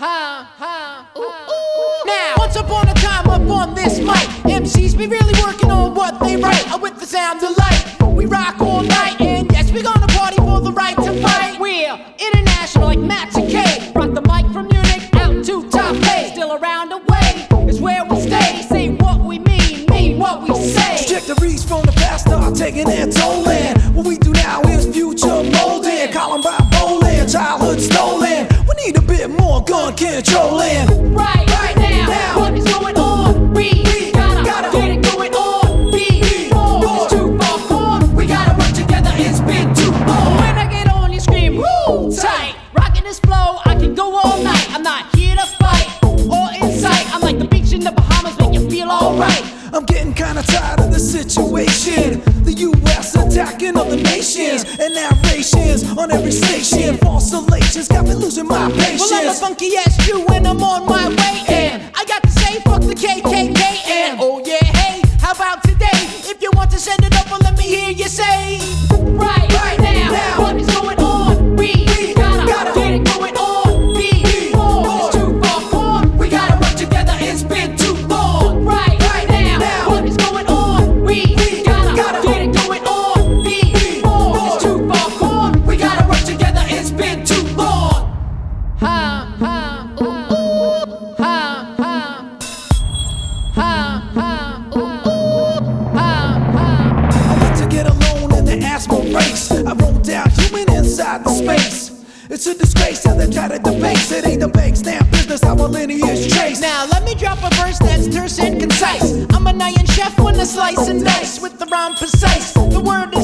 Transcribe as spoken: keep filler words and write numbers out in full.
Ha, ha, ooh, ooh. Now, once upon a time up on this mic, M Cs be really working on what they write. Uh, with the sound delight, we rock all night, and yes, we gonna party for the right to fight. We're international like Matt and K. Rock the mic from Munich out to top A. Still around the way is where we stay. Say what we mean, mean what we say. Trajectories from the past are taking their toll in. What we do now is future molding. Columbine bowling, childhood stolen. We need a bit more gun controlling. Right, right now, now. What is going on? We, we gotta, gotta get it going on. Before it's too far gone, we gotta work together. It's been too long. When I get on, you scream, woo, tight. Rocking this flow, I can go all night. I'm not here to fight or incite. I'm like the beach in the Bahamas, make you feel alright. I'm getting kinda tired of the situation. The U S attacking other nations, and narrations on every station. False salations got me losing my patience. Well, I'm a funky ass Jew and I'm on my way. And I got to say, fuck the K K K. And oh yeah, hey, how about today? If you want to send it over, let me hear you say. Right, right now, now. What is going on? We, we gotta, gotta get it going on. Before it's too far gone, we gotta work together. It's been too long. Right, right now, now. What is going on? We, we gotta, gotta get it going on. Before it's too far gone, we gotta work together. It's been too long. Ha, ha, ooh, ooh. Ha, ha. Ha, ha, ooh, ooh. Ha, ha. I went to get alone in the asthma race. I wrote down human inside the space. It's a disgrace how they try to debase. It ain't the bank's damn business how a lineage trace. Now let me drop a verse that's terse and concise. I'm an iron chef when I slice and dice with the rhyme precise. The word